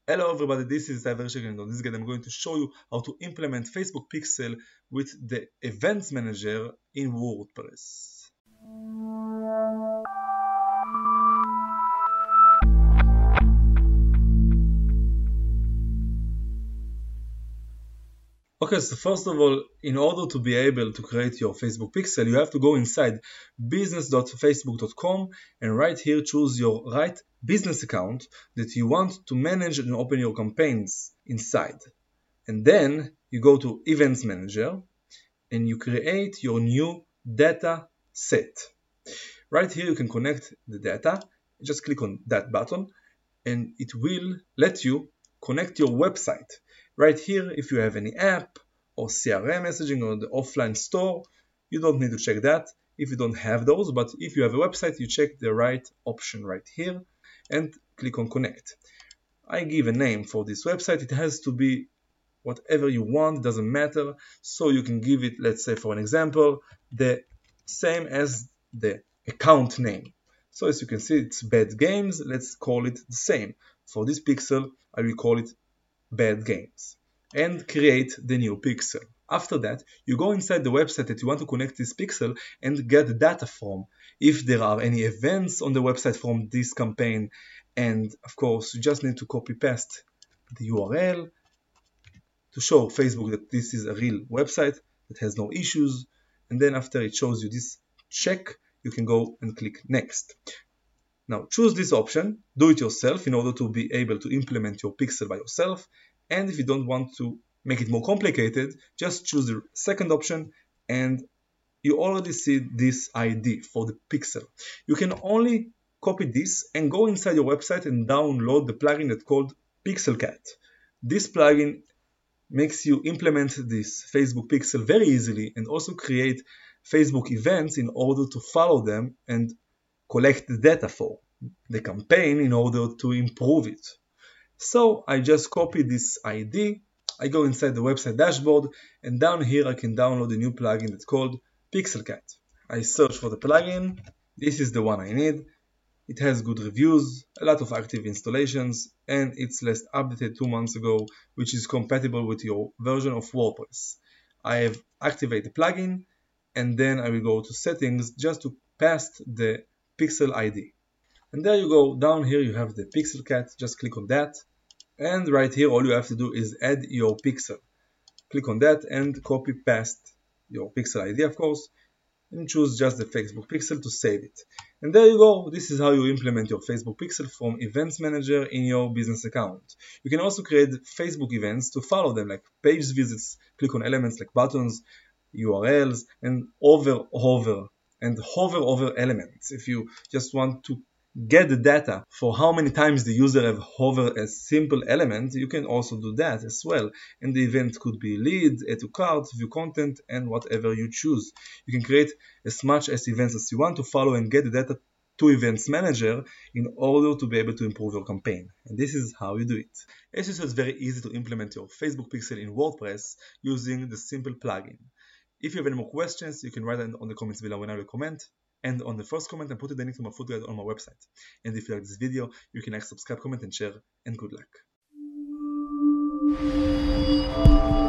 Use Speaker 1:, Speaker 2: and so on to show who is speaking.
Speaker 1: Hello everybody, this is Cyber Chicken, and on this guide I'm going to show you how to implement Facebook Pixel with the Events Manager in WordPress. Okay, so first of all, in order to be able to create your Facebook Pixel, you have to go inside business.facebook.com and right here choose your right business account that you want to manage and open your campaigns inside. And then you go to Events Manager and you create your new data set. Right here you can connect the data. Just click on that button and it will let you connect your website. Right here, if you have any app or CRM messaging or the offline store, you don't need to check that if you don't have those, but if you have a website, you check the right option right here and click on connect. I give a name for this website. It has to be whatever you want, doesn't matter. So you can give it, let's say for an example, the same as the account name. So as you can see, it's bad games. Let's call it the same. For this pixel, I will call it bad games and create the new pixel. After that, you go inside the website that you want to connect this pixel and get the data from. If there are any events on the website from this campaign, and of course, you just need to copy paste the URL to show Facebook that this is a real website that has no issues. And then after it shows you this check, you can go and click next. Now choose this option, do it yourself in order to be able to implement your pixel by yourself. And if you don't want to make it more complicated, just choose the second option and you already see this ID for the pixel. You can only copy this and go inside your website and download the plugin that's called PixelCat. This plugin makes you implement this Facebook pixel very easily and also create Facebook events in order to follow them and collect the data for the campaign in order to improve it. So I just copy this ID, I go inside the website dashboard, and down here I can download a new plugin that's called PixelCat. I search for the plugin, this is the one I need. It has good reviews, a lot of active installations, and it's last updated 2 months ago, which is compatible with your version of WordPress. I have activated the plugin, and then I will go to settings just to paste the pixel ID. And there you go, down here you have the PixelCat, just click on that. And right here all you have to do is add your pixel. Click on that and copy paste your pixel ID, of course, and choose just the Facebook pixel to save it. And there you go, this is how you implement your Facebook pixel from Events Manager in your business account. You can also create Facebook events to follow them, like page visits, click on elements like buttons, URLs, and hover over elements. If you just want to get the data for how many times the user have hovered a simple element, you can also do that as well. And the event could be lead, add to cart, view content, and whatever you choose. You can create as much as events as you want to follow and get the data to Events Manager in order to be able to improve your campaign. And this is how you do it. As you saw, it's very easy to implement your Facebook pixel in WordPress using the simple plugin. If you have any more questions, you can write them on the comments below when I will comment. And on the first comment, I put the link to my food guide on my website. And if you like this video, you can like, subscribe, comment, and share. And good luck.